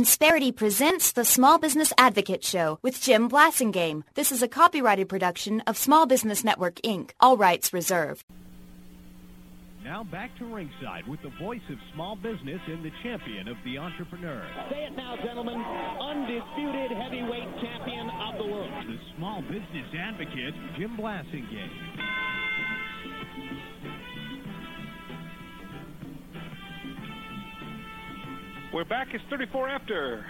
Insperity presents the Small Business Advocate Show with Jim Blasingame. This is a copyrighted production of Small Business Network, Inc. All rights reserved. Now back to ringside with the voice of small business and the champion of the entrepreneur. Say it now, gentlemen. Undisputed heavyweight champion of the world. The small business advocate, Jim Blasingame. We're back. It's 34 after.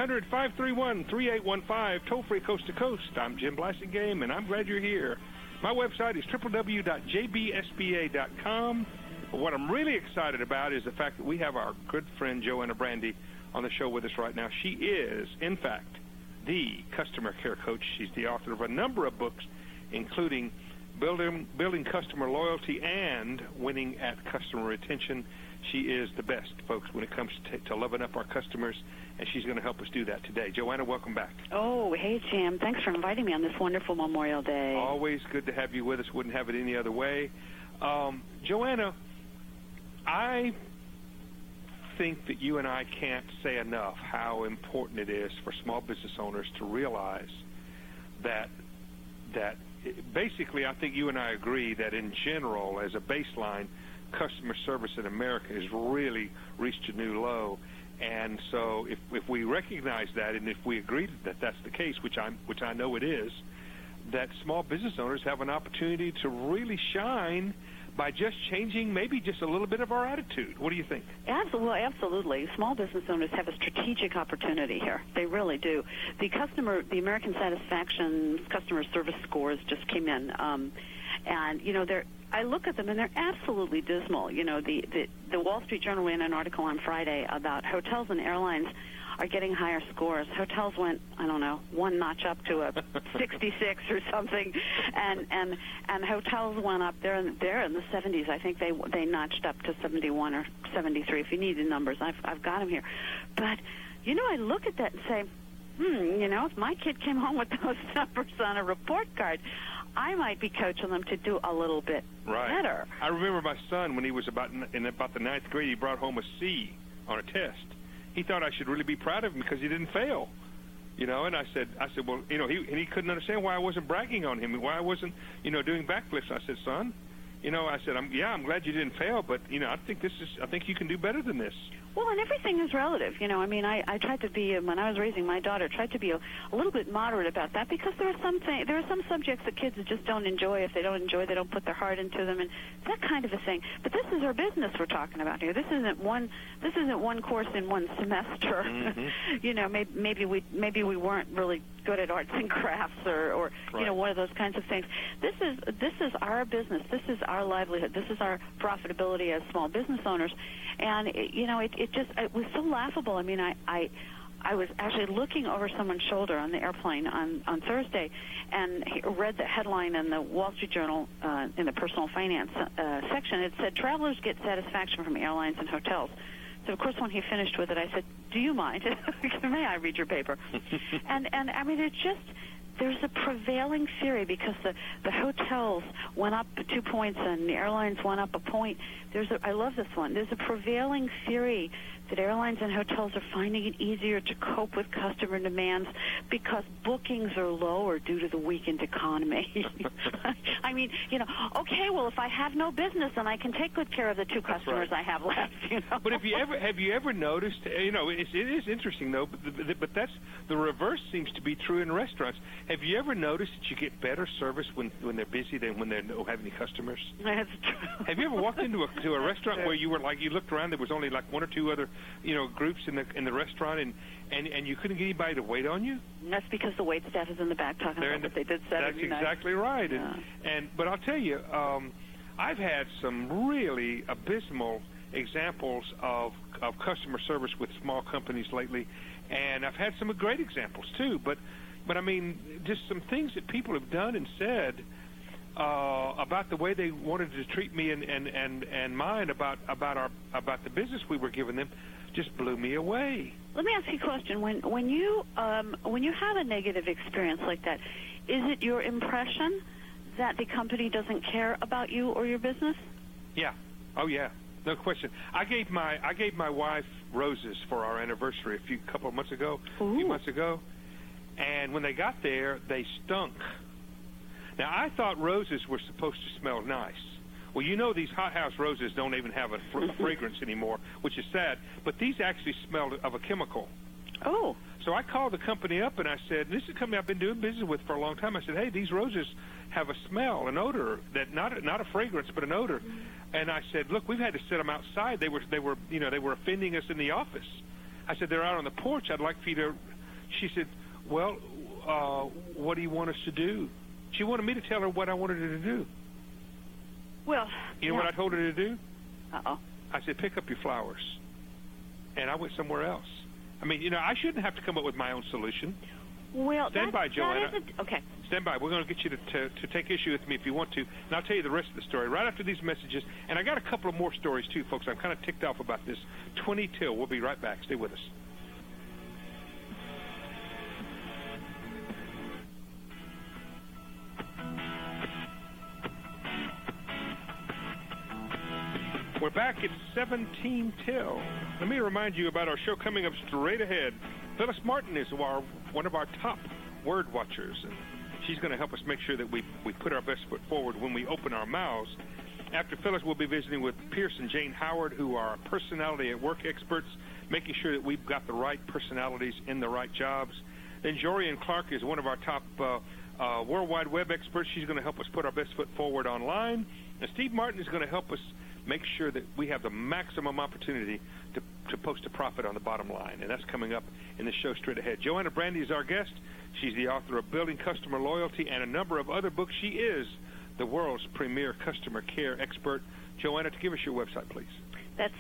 800-531-3815. Toll-free coast to coast. I'm Jim Blasingame, and I'm glad you're here. My website is www.jbsba.com. But what I'm really excited about is the fact that we have our good friend Joanna Brandy on the show with us right now. She is, in fact, the customer care coach. She's the author of a number of books, including Building Customer Loyalty and Winning at Customer Retention. She is the best, folks, when it comes to loving up our customers, and she's going to help us do that today. Joanna, welcome back. Oh, hey, Jim. Thanks for inviting me on this wonderful Memorial Day. Always good to have you with us. Wouldn't have it any other way. Joanna, I think that you and I can't say enough how important it is for small business owners to realize that basically I think you and I agree that in general, as a baseline, customer service in America has really reached a new low. And so if we recognize that, and if we agree that that's the case, which I know it is, that small business owners have an opportunity to really shine by just changing maybe just a little bit of our attitude. What do you think? Absolutely. Small business owners have a strategic opportunity here. They really do. The American Satisfaction customer service scores just came in, and I look at them and they're absolutely dismal. The Wall Street Journal ran an article on Friday about hotels and airlines are getting higher scores. Hotels went, I don't know, one notch up to a 66 or something, and hotels went up. They're in the 70s. I think they notched up to 71 or 73. If you need the numbers, I've got them here. But I look at that and say, if my kid came home with those numbers on a report card, I might be coaching them to do a little bit better. I remember my son, when he was about the ninth grade, he brought home a C on a test. He thought I should really be proud of him because he didn't fail. And I said, well, he couldn't understand why I wasn't bragging on him and why I wasn't, doing backflips. I said, son, I'm glad you didn't fail, but I think you can do better than this. Well, and everything is relative. I tried to be, when I was raising my daughter, tried to be a little bit moderate about that, because there are some subjects that kids just don't enjoy. If they don't enjoy, they don't put their heart into them, and that kind of a thing. But this is our business we're talking about here. This isn't one course in one semester. Mm-hmm. maybe we weren't really good at arts and crafts or one of those kinds of things. This is our business. This is our livelihood. This is our profitability as small business owners, and it was so laughable. I mean, I was actually looking over someone's shoulder on the airplane on Thursday, and read the headline in the Wall Street Journal in the personal finance section. It said, "Travelers get satisfaction from airlines and hotels." So, of course, when he finished with it, I said, "Do you mind? May I read your paper?" and I mean, it just... There's a prevailing theory, because the hotels went up 2 points and the airlines went up a point. I love this one. There's a prevailing theory that airlines and hotels are finding it easier to cope with customer demands because bookings are lower due to the weakened economy. I mean, okay, well, if I have no business, then I can take good care of the two customers I have left. But have you ever noticed? It is interesting though. But that's the reverse seems to be true in restaurants. Have you ever noticed that you get better service when they're busy than when they don't have any customers? That's true. Have you ever walked into a restaurant where you looked around, there was only like one or two other groups in the restaurant, and you couldn't get anybody to wait on you? That's because the wait staff is in the back talking about what they did Saturday night. That's exactly right. Yeah. But I'll tell you, I've had some really abysmal examples of customer service with small companies lately, and I've had some great examples too. But I mean, just some things that people have done and said about the way they wanted to treat me and mine about the business we were giving them just blew me away. Let me ask you a question. When you have a negative experience like that, is it your impression that the company doesn't care about you or your business? Yeah. Oh, yeah. No question. I gave my wife roses for our anniversary a few months ago, and when they got there, they stunk. Now, I thought roses were supposed to smell nice. Well, you know, these hothouse roses don't even have a fragrance anymore, which is sad, but these actually smelled of a chemical. Oh. So I called the company up and I said, this is a company I've been doing business with for a long time. I said, hey, these roses have a smell, an odor, that not a fragrance, but an odor. And I said, look, we've had to set them outside. They were offending us in the office. I said, they're out on the porch. I'd like for you to. She said, well, what do you want us to do? She wanted me to tell her what I wanted her to do. Well, you know what I told her to do? Uh-oh. I said, pick up your flowers. And I went somewhere else. I mean, you know, I shouldn't have to come up with my own solution. Well, stand by, Joanna. Okay. Stand by. We're going to get you to take issue with me if you want to, and I'll tell you the rest of the story right after these messages. And I got a couple of more stories, too, folks. I'm kind of ticked off about this. 20 till. We'll be right back. Stay with us. We're back at 17 till. Let me remind you about our show coming up straight ahead. Phyllis Martin is one of our top word watchers, and she's going to help us make sure that we put our best foot forward when we open our mouths. After Phyllis, we'll be visiting with Pierce and Jane Howard, who are personality at work experts, making sure that we've got the right personalities in the right jobs. Then Jorian Clark is one of our top World Wide Web experts. She's going to help us put our best foot forward online. And Steve Martin is going to help us make sure that we have the maximum opportunity to post a profit on the bottom line, and that's coming up in the show straight ahead. Joanna Brandy is our guest. She's the author of Building Customer Loyalty and a number of other books. She is the world's premier customer care expert. Joanna, to give us your website, please. That's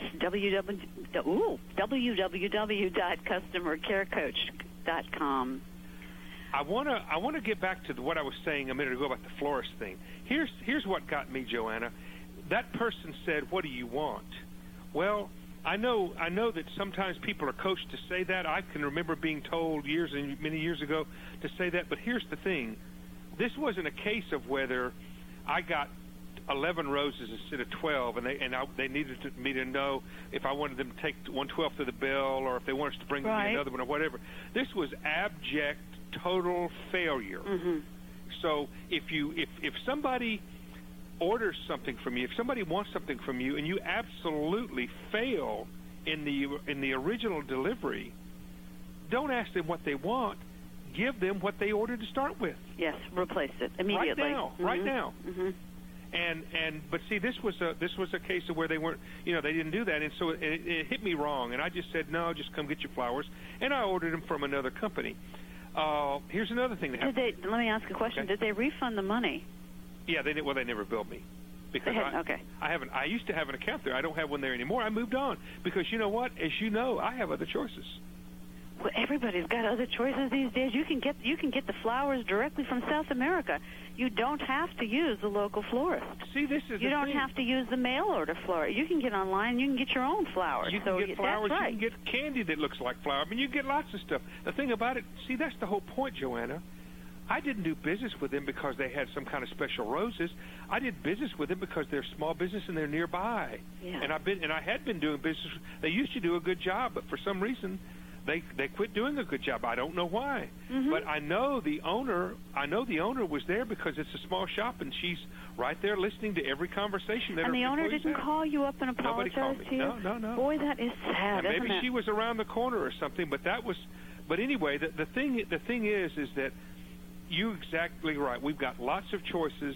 www.customercarecoach.com. I want to get back to what I was saying a minute ago about the florist thing. Here's what got me, Joanna. That person said, what do you want? Well, I know that sometimes people are coached to say that. I can remember being told many years ago to say that. But here's the thing. This wasn't a case of whether I got 11 roses instead of 12, and they needed me to know if I wanted them to take 1/12 of the bill or if they wanted us to bring me another one or whatever. This was abject, total failure. Mm-hmm. So if somebody orders something from you, if somebody wants something from you, and you absolutely fail in the original delivery, don't ask them what they want. Give them what they ordered to start with. Yes, replace it immediately. Right now. Mm-hmm. But see, this was a case of where they weren't, they didn't do that, and so it hit me wrong, and I just said, no, just come get your flowers, and I ordered them from another company. Here's another thing that happened. Let me ask a question. Okay. Did they refund the money? Yeah, they did. Well, they never billed me because I used to have an account there. I don't have one there anymore. I moved on because you know what? As you know, I have other choices. Well, everybody's got other choices these days. You can get the flowers directly from South America. You don't have to use the local florist. See, this is you don't have to use the mail order florist. You can get online. You can get your own flowers. You can get flowers. That's right. You can get candy that looks like flower. I mean, you can get lots of stuff. The thing about it, see, that's the whole point, Joanna. I didn't do business with them because they had some kind of special roses. I did business with them because they're small business and they're nearby. Yeah. And I had been doing business. They used to do a good job, but for some reason, they quit doing a good job. I don't know why. Mm-hmm. But I know the owner was there because it's a small shop, and she's right there listening to every conversation that. And the owner didn't call you up and apologize to you? No. Boy, that is sad. And maybe she was around the corner or something. But that was. But anyway, the thing is that. You're exactly right. We've got lots of choices,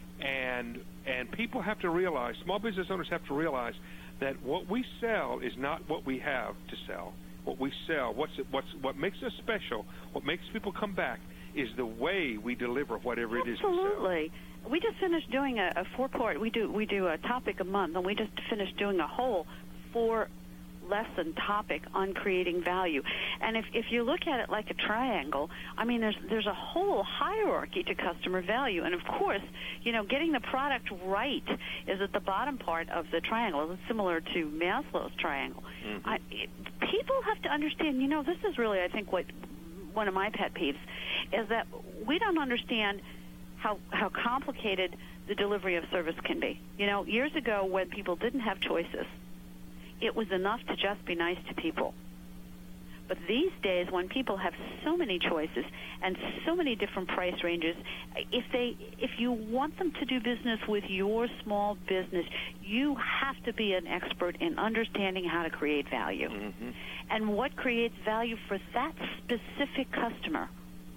and people have to realize, small business owners have to realize that what we sell is not what we have to sell. What we sell, what makes us special, what makes people come back, is the way we deliver whatever it is we sell. Absolutely. We just finished doing a 4-part. We do a topic a month, and we just finished doing a whole 4-lesson topic on creating value. And if you look at it like a triangle, I mean, there's a whole hierarchy to customer value. And of course, getting the product right is at the bottom part of the triangle. It's similar to Maslow's triangle. Mm-hmm. People have to understand, this is really, I think, what one of my pet peeves is that we don't understand how complicated the delivery of service can be. Years ago when people didn't have choices, it was enough to just be nice to people. But these days, when people have so many choices and so many different price ranges, if you want them to do business with your small business, you have to be an expert in understanding how to create value. Mm-hmm. And what creates value for that specific customer.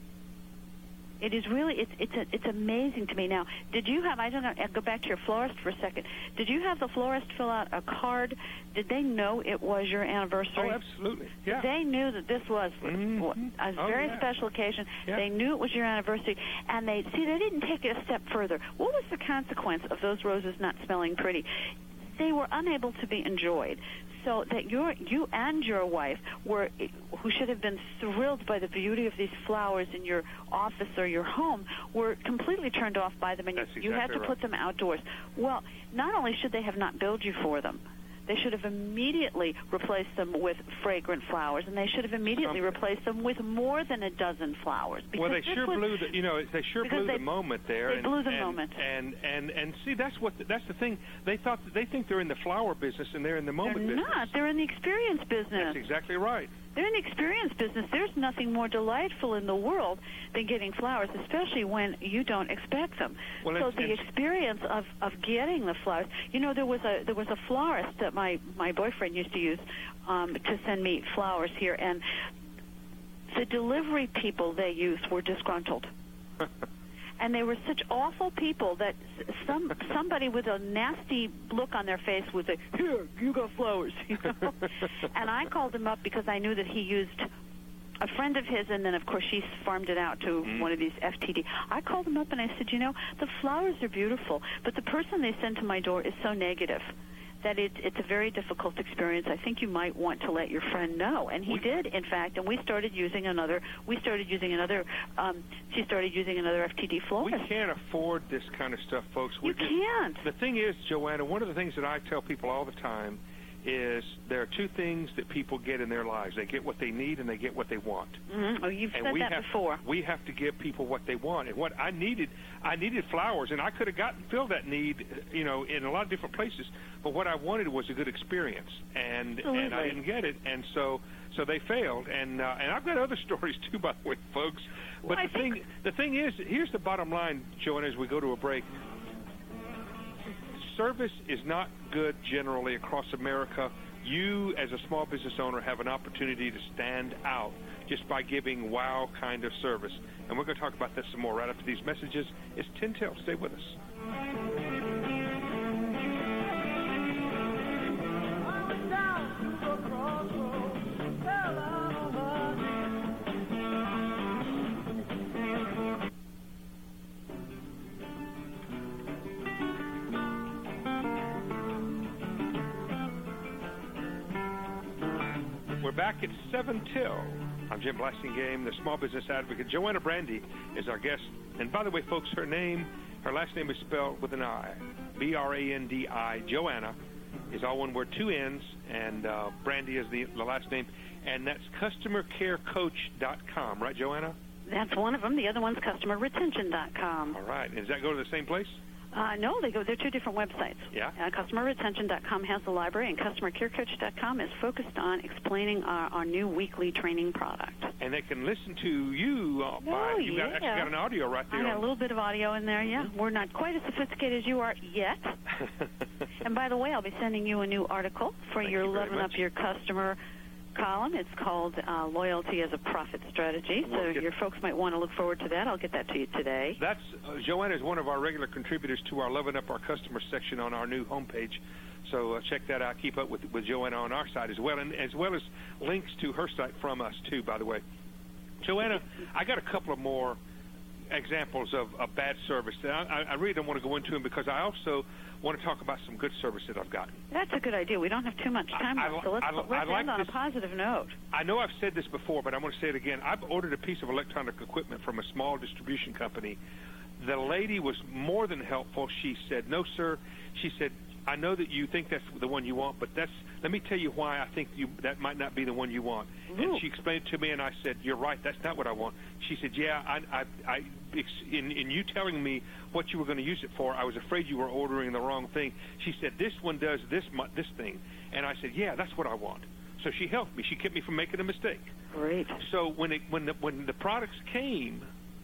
It is really, it's amazing to me. Now, did you have, I don't know, I'll go back to your florist for a second. Did you have the florist fill out a card? Did they know it was your anniversary? Oh, absolutely. Yeah. They knew that this was a very special occasion. Yeah. They knew it was your anniversary, and they didn't take it a step further. What was the consequence of those roses not smelling pretty? They were unable to be enjoyed. So that you and your wife who should have been thrilled by the beauty of these flowers in your office or your home, were completely turned off by them, and you had to put them outdoors. Well, not only should they have not billed you for them, they should have immediately replaced them with fragrant flowers, and they should have immediately replaced them with more than a dozen flowers. Well, they sure blew the moment there. They blew the moment. And see, that's the thing. They think they're in the flower business, and they're in the moment business. They're not. They're in the experience business. That's exactly right. They're in the experience business. There's nothing more delightful in the world than getting flowers, especially when you don't expect them. Well, so the experience of getting the flowers. There was a florist that my boyfriend used to use to send me flowers here, and the delivery people they used were disgruntled. And they were such awful people that somebody with a nasty look on their face would say, "Here, you got flowers." And I called him up because I knew that he used a friend of his, and then, of course, she farmed it out to one of these FTD. I called him up and I said, the flowers are beautiful, but the person they send to my door is so negative that it's a very difficult experience. I think you might want to let your friend know. And he did, in fact, and she started using another FTD florist. We can't afford this kind of stuff, folks. You can't. The thing is, Joanna, one of the things that I tell people all the time is there are two things that people get in their lives. They get what they need and they get what they want. Mm-hmm. Oh, you've said that before. We have to give people what they want. And what I needed flowers, and I could have filled that need, in a lot of different places. But what I wanted was a good experience, and I didn't get it, and so they failed. And I've got other stories too, by the way, folks. But the thing is, here's the bottom line, Joanna, as we go to a break. Service is not good generally across America. You, as a small business owner, have an opportunity to stand out just by giving wow kind of service. And we're going to talk about this some more right after these messages. It's 10 Till. Stay with us. We're back at 7 Till. I'm Jim Blasingame, the small business advocate. Joanna Brandy is our guest. And by the way, folks, her last name is spelled with an I, Brandi. Joanna is all one word, two N's, and Brandy is the last name. And that's customercarecoach.com, right, Joanna? That's one of them. The other one's customerretention.com. All right. And does that go to the same place? No, they're two different websites. Yeah. CustomerRetention.com has the library, and CustomerCareCoach.com is focused on explaining our new weekly training product. And they can listen to you. You've actually got an audio right there. I got a little bit of audio in there, yeah. We're not quite as sophisticated as you are yet. And by the way, I'll be sending you a new article for your Leveling Up Your Customer column. It's called Loyalty as a Profit Strategy, so your folks might want to look forward to that. I'll get that to you today. That's Joanna is one of our regular contributors to our Leveling Up Our Customer section on our new homepage, so check that out. Keep up with Joanna on our site as well, and as well as links to her site from us, too, by the way. Joanna, I got a couple of more examples of bad service. I really don't want to go into them because I also want to talk about some good service that I've gotten. That's a good idea. We don't have too much time left, so let's end on a positive note. I know I've said this before, but I'm going to say it again. I've ordered a piece of electronic equipment from a small distribution company. The lady was more than helpful. She said, "No, sir." She said, I know that you think that's the one you want, but let me tell you why I think that might not be the one you want. Ooh. And she explained it to me, and I said, you're right, that's not what I want. She said, yeah, in you telling me what you were going to use it for, I was afraid you were ordering the wrong thing. She said, this one does this thing. And I said, yeah, that's what I want. So she helped me. She kept me from making a mistake. Great. So when the products came,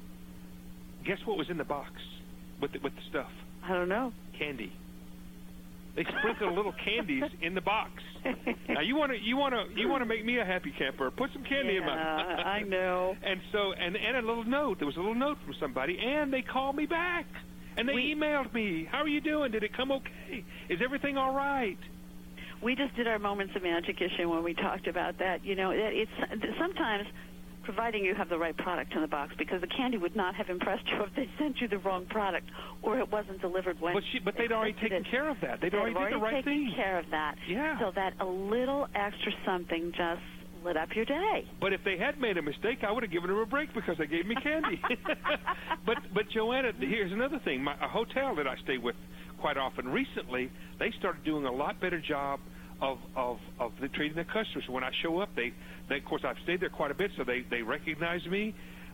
guess what was in the box with the stuff? I don't know. Candy. They sprinkled little candies in the box. Now you want to make me a happy camper? Put some candy in my. I know. And so and a little note. There was a little note from somebody, and they called me back, and they emailed me. How are you doing? Did it come okay? Is everything all right? We just did our Moments of Magic issue when we talked about that. You know, it's sometimes, providing you have the right product in the box, because the candy would not have impressed you if they sent you the wrong product or it wasn't delivered when. But they'd already taken care of that. They'd already did the right thing. Taken care of that. Yeah. So that a little extra something just lit up your day. But if they had made a mistake, I would have given them a break because they gave me candy. But Joanna, here's another thing. A hotel that I stay with quite often recently, they started doing a lot better job of treating their customers. When I show up, they of course I've stayed there quite a bit, so they recognize me.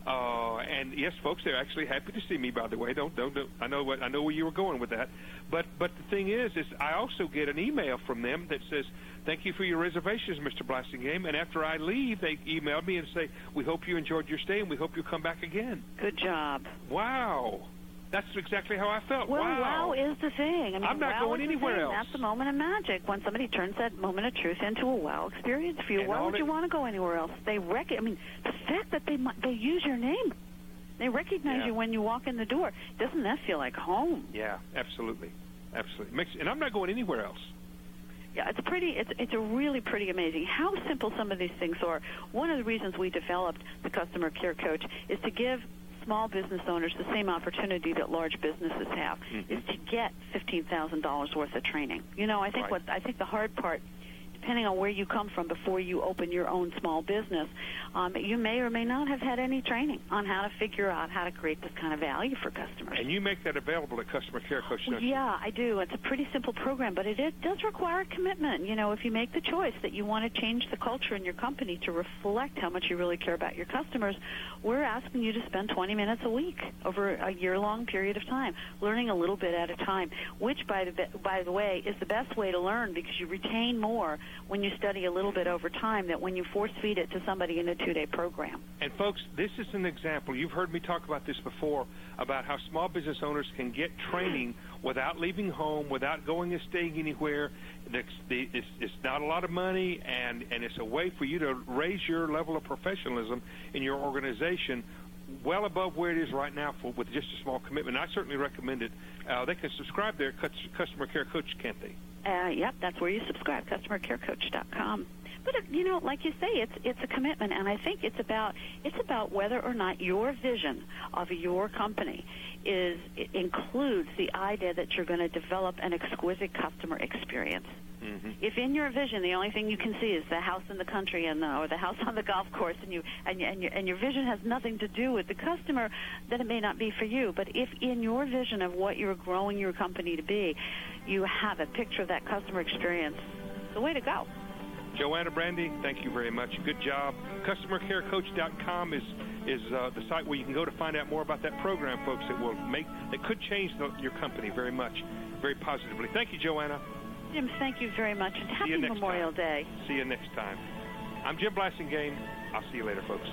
And yes, folks, they're actually happy to see me. By the way, don't I know where you were going with that. But the thing is I also get an email from them that says, "Thank you for your reservations, Mr. Blasingame." And after I leave, they email me and say, "We hope you enjoyed your stay, and we hope you'll come back again." Good job. Wow. That's exactly how I felt. Well, wow is the thing. I mean, I'm not going anywhere else. That's the moment of magic, when somebody turns that moment of truth into a wow experience for you. And why would you want to go anywhere else? I mean, the fact that they use your name, they recognize you when you walk in the door. Doesn't that feel like home? Yeah, absolutely. And I'm not going anywhere else. Yeah, it's a really pretty amazing how simple some of these things are. One of the reasons we developed the Customer Care Coach is to give small business owners the same opportunity that large businesses have, is to get $15,000 worth of training. You know, I think the hard part, depending on where you come from before you open your own small business, you may or may not have had any training on how to figure out how to create this kind of value for customers. And you make that available at Customer Care Coach, don't you? Yeah, I do. It's a pretty simple program, but it does require a commitment. You know, if you make the choice that you want to change the culture in your company to reflect how much you really care about your customers, we're asking you to spend 20 minutes a week over a year-long period of time, learning a little bit at a time, which, by the way, is the best way to learn, because you retain more when you study a little bit over time than when you force-feed it to somebody in a 2-day program. And, folks, this is an example. You've heard me talk about this before, about how small business owners can get training without leaving home, without going and staying anywhere. It's not a lot of money, and it's a way for you to raise your level of professionalism in your organization well above where it is right now with just a small commitment. I certainly recommend it. They can subscribe there at Customer Care Coach, can't they? Yep, that's where you subscribe, customercarecoach.com. But you know, like you say, it's a commitment, and I think it's about whether or not your vision of your company includes the idea that you're going to develop an exquisite customer experience. Mm-hmm. If in your vision the only thing you can see is the house in the country or the house on the golf course, and your vision has nothing to do with the customer, then it may not be for you. But if in your vision of what you're growing your company to be, you have a picture of that customer experience, the way to go. Joanna Brandy, thank you very much. Good job. CustomerCareCoach.com is the site where you can go to find out more about that program, folks. That could change your company very much, very positively. Thank you, Joanna. Jim, thank you very much, and happy Memorial Day. See you next time. I'm Jim Blasingame. I'll see you later, folks.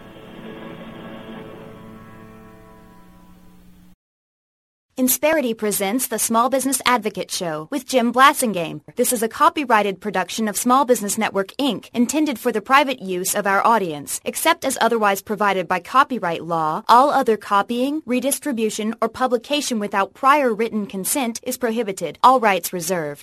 Insperity presents the Small Business Advocate Show with Jim Blasingame. This is a copyrighted production of Small Business Network, Inc., intended for the private use of our audience. Except as otherwise provided by copyright law, all other copying, redistribution, or publication without prior written consent is prohibited. All rights reserved.